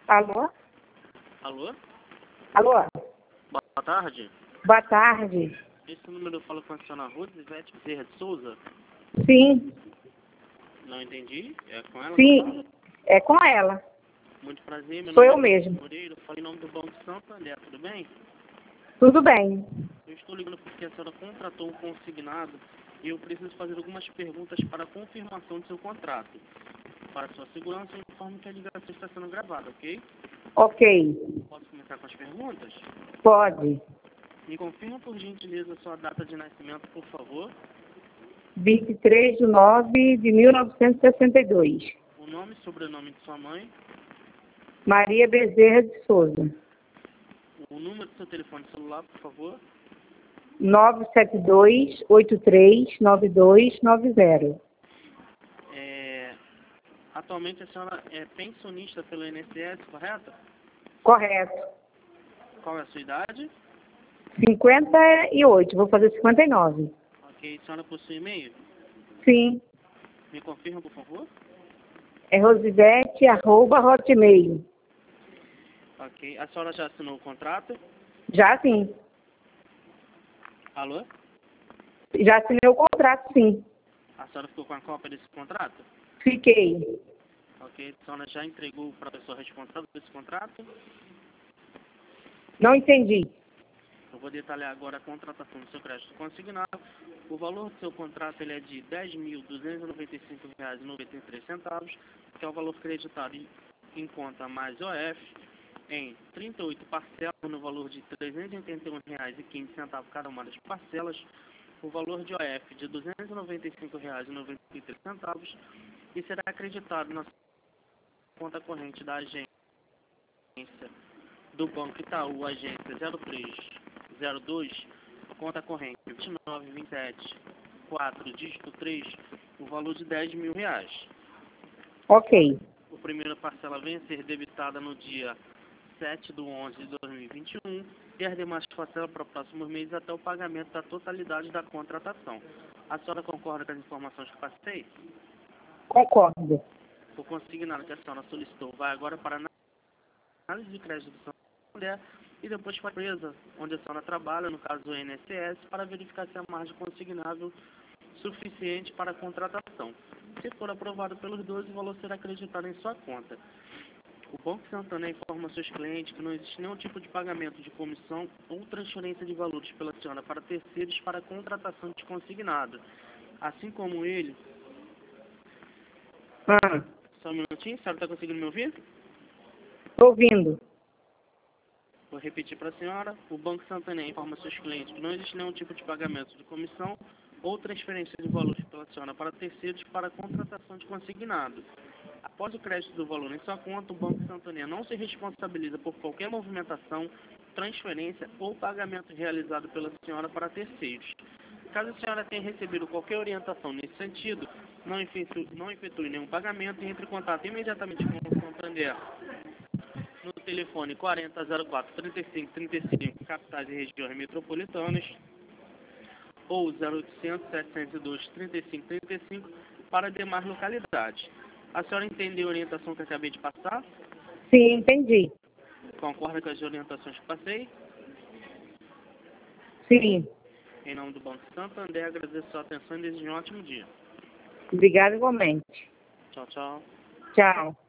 Alô? Alô? Alô? Boa tarde. Boa tarde. Esse número eu falo com a senhora Rosivete Bezerra de Souza? Sim, Não entendi. É com ela? que eu falo? sim, é com ela. Muito prazer. Meu Sou nome eu é mesmo. Moreira. Eu falo em nome do Banco Santander. Tudo bem? Tudo bem. Eu estou ligando porque a senhora contratou um consignado e eu preciso fazer algumas perguntas para a confirmação do seu contrato. Para sua segurança, eu informo que a ligação está sendo gravada, ok? Ok, Posso começar com as perguntas? pode. Me confirma, por gentileza, a sua data de nascimento, por favor. 23/9/1962. O nome e sobrenome de sua mãe. Maria Bezerra de Souza. O número do seu telefone celular, por favor. 972-839290. Atualmente a senhora é pensionista pelo INSS, correto? Correto. Qual é a sua idade? 58, vou fazer 59. Ok, a senhora possui e-mail? Sim, Me confirma, por favor. é rosivete@hotmail. Ok, a senhora já assinou o contrato? Já sim, Alô? já assinei o contrato, sim. A senhora ficou com a cópia desse contrato? Fiquei. Ok, a senhora já entregou para a pessoa responsável desse contrato? Não entendi. Eu vou detalhar agora a contratação do seu crédito consignado. O valor do seu contrato ele é de R$ 10.295,93, que é o valor creditado em conta mais OF, em 38 parcelas, no valor de R$ 381,15 cada uma das parcelas, o valor de OF de R$ 295,93 e será acreditado na conta corrente da agência do Banco Itaú, agência 0302, conta corrente 2927 dígito 3, o valor de R$ 10.000. Ok. A primeira parcela vem a ser debitada no dia 7/11/2021 e as demais parcelas para próximos meses até o pagamento da totalidade da contratação. A senhora concorda com as informações que passei? Concordo. O consignado que a senhora solicitou vai agora para a análise de crédito do Santander e depois para a empresa onde a senhora trabalha, no caso o INSS, para verificar se a margem consignável suficiente para a contratação. Se for aprovado pelos dois, o valor será acreditado em sua conta. O Banco Santander informa seus clientes que não existe nenhum tipo de pagamento de comissão ou transferência de valores pela senhora para terceiros para a contratação de consignado. Assim como ele... Só um minutinho, a senhora está conseguindo me ouvir? Estou ouvindo. Vou repetir para a senhora. O Banco Santander informa seus clientes que não existe nenhum tipo de pagamento de comissão ou transferência de valores pela senhora para terceiros para a contratação de consignado. Após o crédito do valor em sua conta, o Banco Santander não se responsabiliza por qualquer movimentação, transferência ou pagamento realizado pela senhora para terceiros. Caso a senhora tenha recebido qualquer orientação nesse sentido, não efetue nenhum pagamento e entre em contato imediatamente com o Santander no telefone 4004-3535, capitais e regiões metropolitanas, ou 0800-702-3535 para demais localidades. A senhora entendeu a orientação que eu acabei de passar? Sim, entendi. Concorda com as orientações que passei? Sim. Em nome do Banco Santander, agradeço a sua atenção e desejo um ótimo dia. Obrigada igualmente. Tchau, tchau. Tchau.